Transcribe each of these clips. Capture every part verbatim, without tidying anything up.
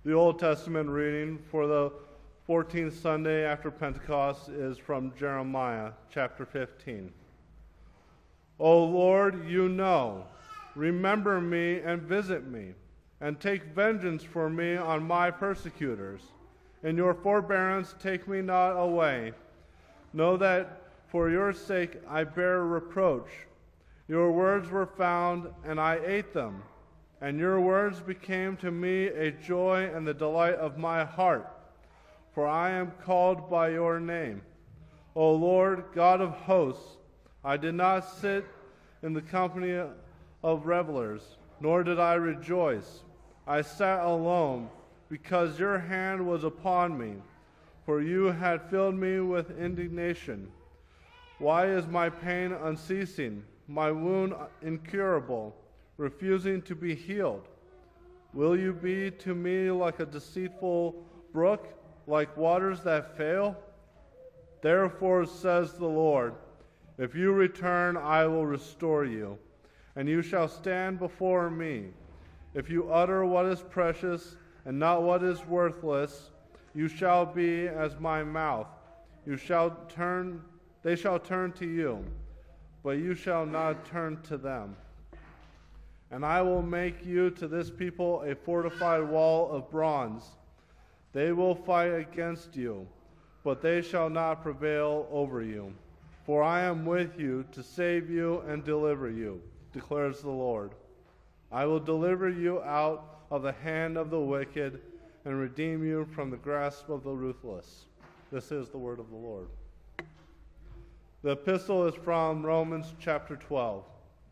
The Old Testament reading for the fourteenth Sunday after Pentecost is from Jeremiah chapter fifteen. O Lord, you know, remember me and visit me, and take vengeance for me on my persecutors. In your forbearance take me not away. Know that for your sake I bear reproach. Your words were found, and I ate them. And your words became to me a joy and the delight of my heart, for I am called by your name. O Lord, God of hosts, I did not sit in the company of revelers, nor did I rejoice. I sat alone, because your hand was upon me, for you had filled me with indignation. Why is my pain unceasing, my wound incurable, refusing to be healed? Will you be to me like a deceitful brook, like waters that fail? Therefore says the Lord, if you return, I will restore you, and you shall stand before me. If you utter what is precious and not what is worthless, you shall be as my mouth. You shall turn, they shall turn to you, but you shall not turn to them. And I will make you to this people a fortified wall of bronze. They will fight against you, but they shall not prevail over you. For I am with you to save you and deliver you, declares the Lord. I will deliver you out of the hand of the wicked and redeem you from the grasp of the ruthless. This is the word of the Lord. The epistle is from Romans chapter twelve.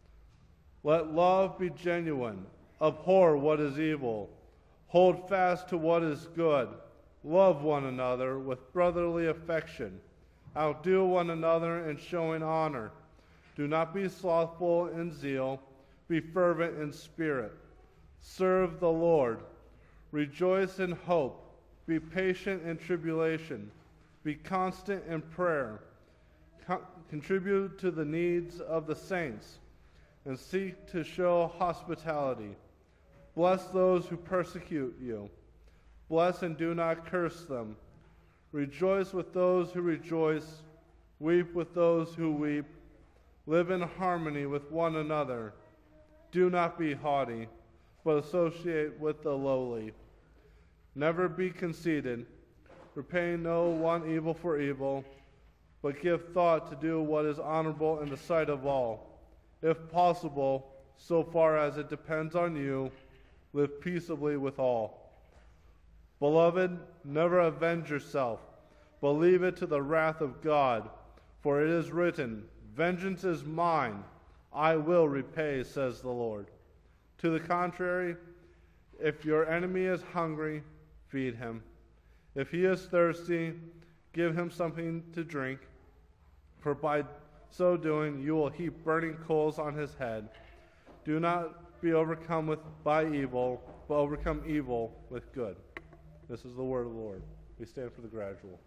Let love be genuine. Abhor what is evil. Hold fast to what is good. Love one another with brotherly affection. Outdo one another in showing honor. Do not be slothful in zeal. Be fervent in spirit. Serve the Lord. Rejoice in hope. Be patient in tribulation. Be constant in prayer. Con- contribute to the needs of the saints, and seek to show hospitality. Bless those who persecute you. Bless and do not curse them. Rejoice with those who rejoice. Weep with those who weep. Live in harmony with one another. Do not be haughty, but associate with the lowly. Never be conceited. Repay no one evil for evil, but give thought to do what is honorable in the sight of all. If possible, so far as it depends on you, live peaceably with all. Beloved, never avenge yourself, but leave it to the wrath of God, for it is written, vengeance is mine, I will repay, says the Lord. To the contrary, if your enemy is hungry, feed him. If he is thirsty, give him something to drink, for by so doing, you will heap burning coals on his head. Do not be overcome with by evil, but overcome evil with good. This is the word of the Lord. We stand for the gradual.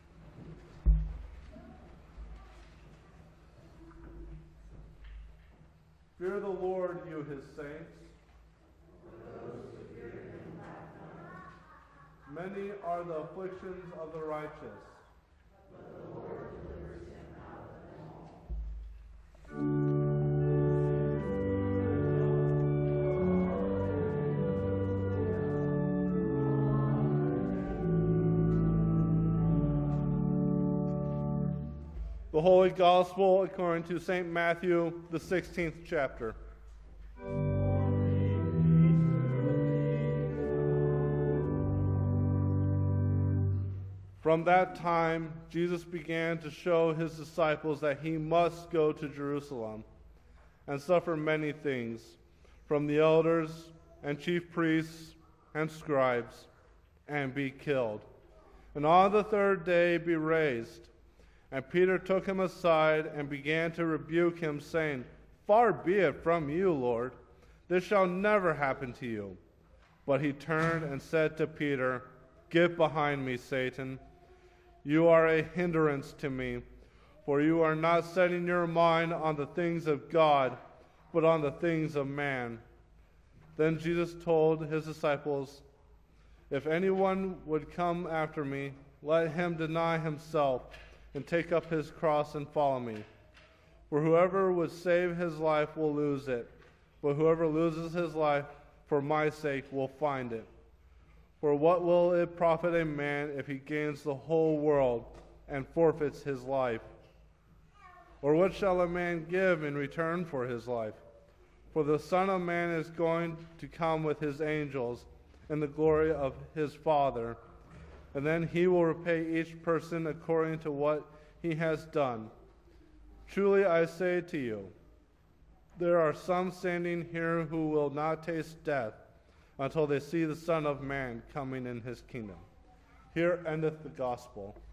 Fear the Lord, you his saints. Many are the afflictions of the righteous. But the Lord delivers him out of them all. The Holy Gospel according to Saint Matthew, the sixteenth chapter. From that time, Jesus began to show his disciples that he must go to Jerusalem and suffer many things from the elders and chief priests and scribes, and be killed, and on the third day be raised. And Peter took him aside and began to rebuke him, saying, Far be it from you, Lord, this shall never happen to you. But he turned and said to Peter, Get behind me, Satan. You are a hindrance to me, for you are not setting your mind on the things of God, but on the things of man. Then Jesus told his disciples, If anyone would come after me, let him deny himself and take up his cross and follow me. For whoever would save his life will lose it, but whoever loses his life for my sake will find it. For what will it profit a man if he gains the whole world and forfeits his life? Or what shall a man give in return for his life? For the Son of Man is going to come with his angels in the glory of his Father, and then he will repay each person according to what he has done. Truly I say to you, there are some standing here who will not taste death until they see the Son of Man coming in his kingdom. Here endeth the gospel.